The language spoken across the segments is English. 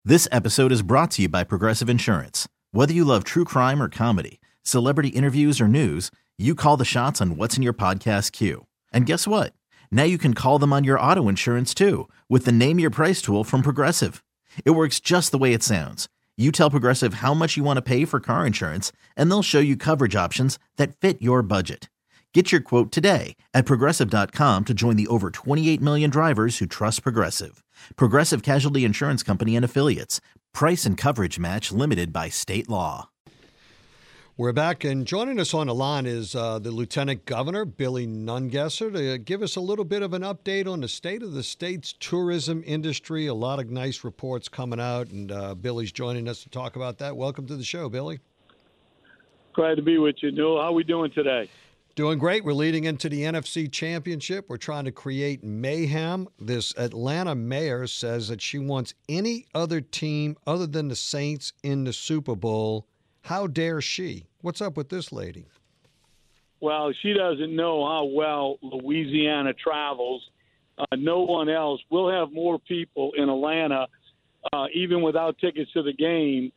This episode is brought to you by Progressive Insurance. Whether you love true crime or comedy, celebrity interviews or news, you call the shots on what's in your podcast queue. And guess what? Now you can call them on your auto insurance too with the Name Your Price tool from Progressive. It works just the way it sounds. You tell Progressive how much you want to pay for car insurance, and they'll show you coverage options that fit your budget. Get your quote today at Progressive.com to join the over 28 million drivers who trust Progressive. Progressive Casualty Insurance Company and Affiliates. Price and coverage match limited by state law. We're back, and joining us on the line is the Lieutenant Governor, Billy Nungesser, to give us a little bit of an update on the state of the state's tourism industry. A lot of nice reports coming out, and Billy's joining us to talk about that. Welcome to the show, Billy. Glad to be with you, Newell. How are we doing today? Doing great. We're leading into the NFC Championship. We're trying to create mayhem. This Atlanta mayor says that she wants any other team other than the Saints in the Super Bowl. How dare she? What's up with this lady? Well, she doesn't know how well Louisiana travels. No one else. We'll have more people in Atlanta, even without tickets to the game.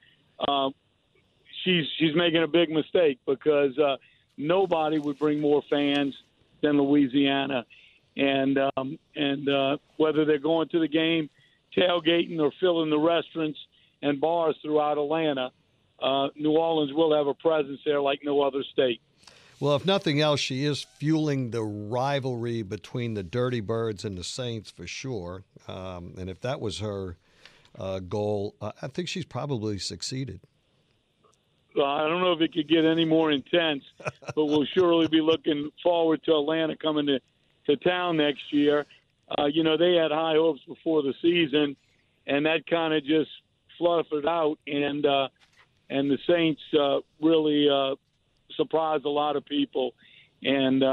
She's making a big mistake because nobody would bring more fans than Louisiana, and whether they're going to the game, tailgating, or filling the restaurants and bars throughout Atlanta, New Orleans will have a presence there like no other state. Well, if nothing else, she is fueling the rivalry between the Dirty Birds and the Saints for sure. And if that was her goal, I think she's probably succeeded. I don't know if it could get any more intense, but we'll surely be looking forward to Atlanta coming to town next year. They had high hopes before the season, and that kind of just fluttered out, and the Saints really surprised a lot of people. And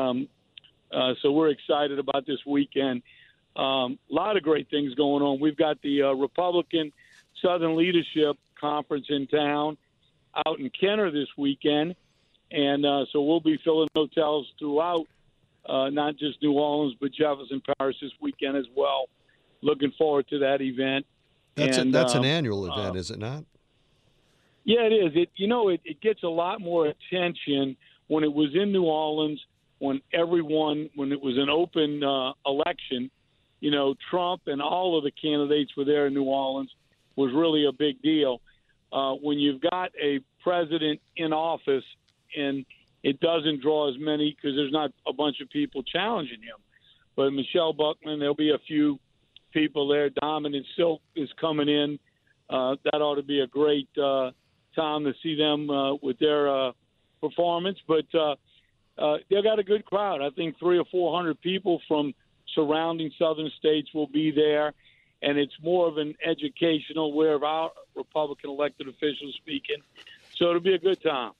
so we're excited about this weekend. A lot of great things going on. We've got the Republican Southern Leadership Conference in town out in Kenner this weekend, and so we'll be filling hotels throughout, not just New Orleans, but Jefferson Parish this weekend as well. Looking forward to that event. That's an annual event, is it not? Yeah, it is. It gets a lot more attention when it was in New Orleans, when it was an open election. Trump and all of the candidates were there in New Orleans was really a big deal. When you've got a president in office and it doesn't draw as many because there's not a bunch of people challenging him. But Michelle Buckman, there'll be a few people there. Dominant Silk is coming in. That ought to be a great time to see them with their performance. But they've got a good crowd. I think 300 or 400 people from surrounding southern states will be there. And it's more of an educational where of our Republican elected officials speaking. So it'll be a good time.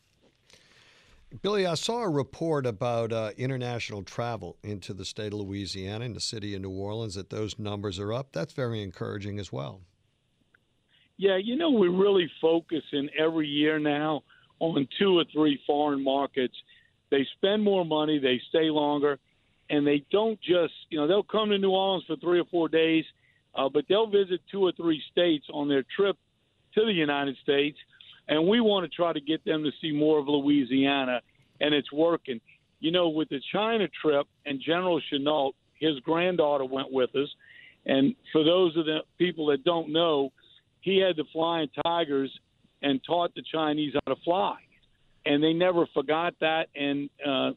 Billy, I saw a report about international travel into the state of Louisiana and the city of New Orleans, that those numbers are up. That's very encouraging as well. Yeah, we're really focusing every year now on 2 or 3 foreign markets. They spend more money, they stay longer, and they don't just, they'll come to New Orleans for 3 or 4 days, but they'll visit 2 or 3 states on their trip to the United States, and we want to try to get them to see more of Louisiana, and it's working. With the China trip and General Chenault, his granddaughter went with us, and for those of the people that don't know, he had the Flying Tigers and taught the Chinese how to fly, and they never forgot that, and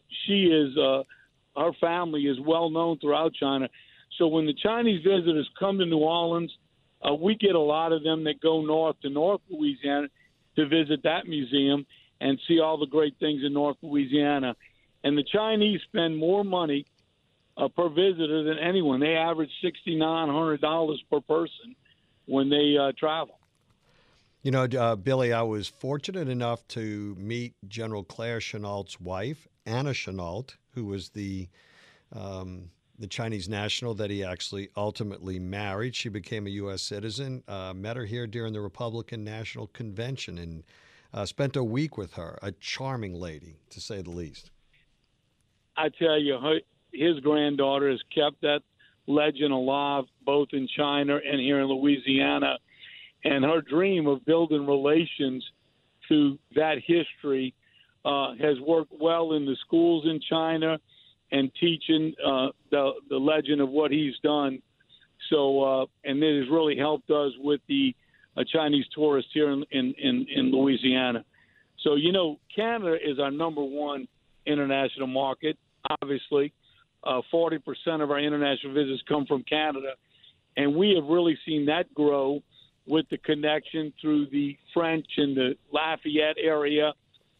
her family is well known throughout China. So when the Chinese visitors come to New Orleans, we get a lot of them that go north to North Louisiana to visit that museum and see all the great things in North Louisiana. And the Chinese spend more money per visitor than anyone. They average $6,900 per person when they travel. Billy, I was fortunate enough to meet General Claire Chenault's wife, Anna Chenault, who was the Chinese national that he actually ultimately married. She became a U.S. citizen. Met her here during the Republican National Convention and spent a week with her. A charming lady, to say the least. I tell you, his granddaughter has kept that legend alive both in China and here in Louisiana. And her dream of building relations through that history has worked well in the schools in China and teaching the legend of what he's done. So, and it has really helped us with the Chinese tourists here in Louisiana. So, Canada is our number one international market, obviously. 40% of our international visits come from Canada. And we have really seen that grow with the connection through the French and the Lafayette area,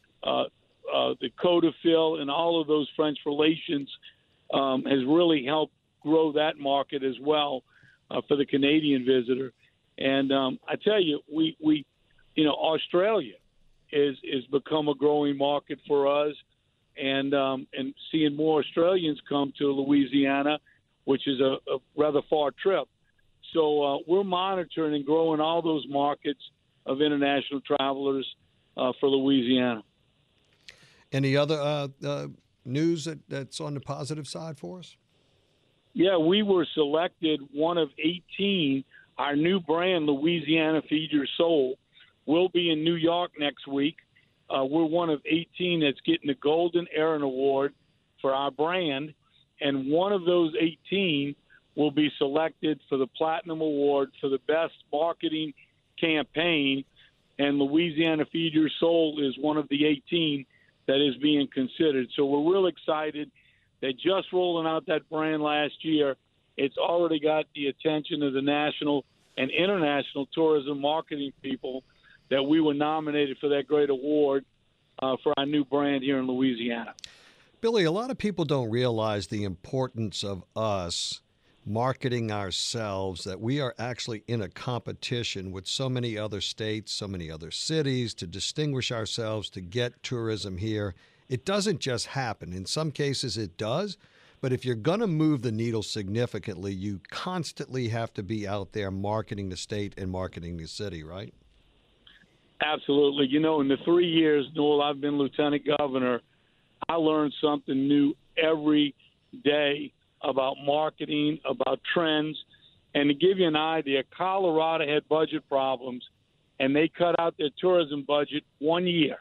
the Côte d'Ivoire, and all of those French relations has really helped grow that market as well for the Canadian visitor. And I tell you, we Australia is become a growing market for us, and seeing more Australians come to Louisiana, which is a rather far trip. So we're monitoring and growing all those markets of international travelers for Louisiana. Any other news that's on the positive side for us? Yeah, we were selected one of 18. Our new brand, Louisiana Feed Your Soul, will be in New York next week. We're one of 18 that's getting the Golden Erin Award for our brand, and one of those 18 will be selected for the Platinum Award for the best marketing campaign, and Louisiana Feed Your Soul is one of the 18 that is being considered. So we're real excited. They just rolling out that brand last year. It's already got the attention of the national and international tourism marketing people that we were nominated for that great award for our new brand here in Louisiana. Billy, a lot of people don't realize the importance of us marketing ourselves, that we are actually in a competition with so many other states, so many other cities to distinguish ourselves, to get tourism here. It doesn't just happen. In some cases it does, but if you're going to move the needle significantly, you constantly have to be out there marketing the state and marketing the city, right? Absolutely. In the 3 years, Noel, I've been lieutenant governor, I learned something new every day about marketing, about trends. And to give you an idea, Colorado had budget problems, and they cut out their tourism budget 1 year.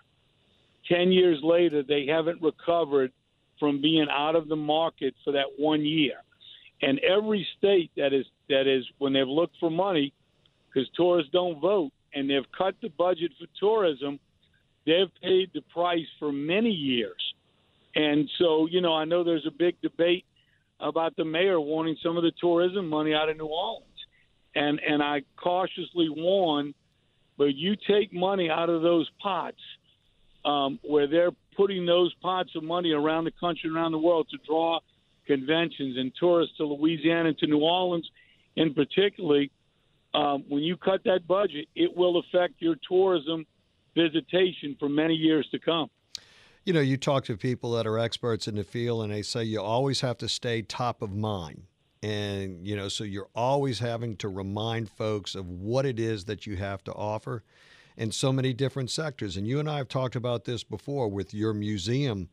10 years later, they haven't recovered from being out of the market for that 1 year. And every state that is when they've looked for money, because tourists don't vote, and they've cut the budget for tourism, they've paid the price for many years. And so, I know there's a big debate about the mayor wanting some of the tourism money out of New Orleans. And I cautiously warn, but you take money out of those pots where they're putting those pots of money around the country, around the world to draw conventions and tourists to Louisiana and to New Orleans in particularly, when you cut that budget, it will affect your tourism visitation for many years to come. You talk to people that are experts in the field, and they say you always have to stay top of mind. And, so you're always having to remind folks of what it is that you have to offer in so many different sectors. And you and I have talked about this before with your museum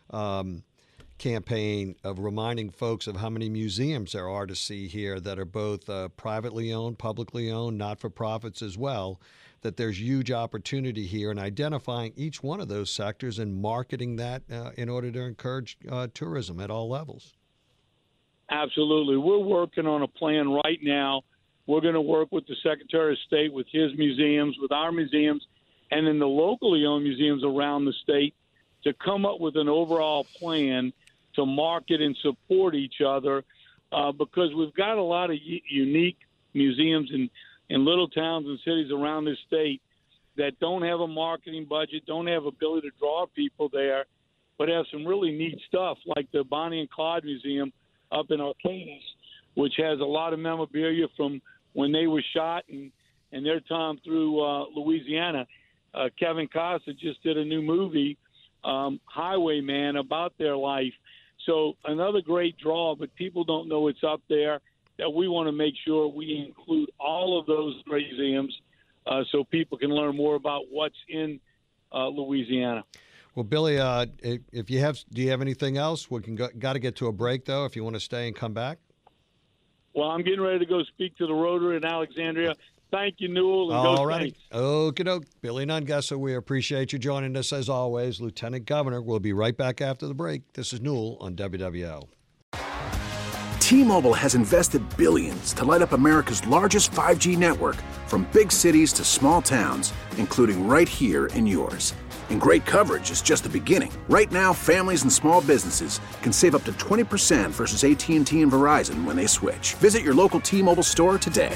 campaign of reminding folks of how many museums there are to see here that are both privately owned, publicly owned, not-for-profits as well, that there's huge opportunity here in identifying each one of those sectors and marketing that in order to encourage tourism at all levels. Absolutely. We're working on a plan right now. We're going to work with the Secretary of State, with his museums, with our museums, and then the locally owned museums around the state to come up with an overall plan to market and support each other because we've got a lot of unique museums in little towns and cities around this state that don't have a marketing budget, don't have ability to draw people there, but have some really neat stuff like the Bonnie and Clyde Museum up in Arcadis, which has a lot of memorabilia from when they were shot and their time through Louisiana. Kevin Costner just did a new movie, Highwayman, about their life. So another great draw, but people don't know it's up there, that we want to make sure we include all of those great museums so people can learn more about what's in Louisiana. Well, Billy, do you have anything else? We got to get to a break, though, if you want to stay and come back. Well, I'm getting ready to go speak to the Rotary in Alexandria. Thank you, Newell, and All go right. Saints. Okie doke. Billy Nungesser, we appreciate you joining us as always. Lieutenant Governor, we'll be right back after the break. This is Newell on WWL. T-Mobile has invested billions to light up America's largest 5G network, from big cities to small towns, including right here in yours. And great coverage is just the beginning. Right now, families and small businesses can save up to 20% versus AT&T and Verizon when they switch. Visit your local T-Mobile store today.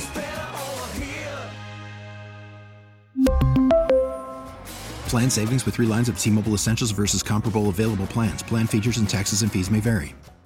Plan savings with 3 lines of T-Mobile Essentials versus comparable available plans. Plan features and taxes and fees may vary.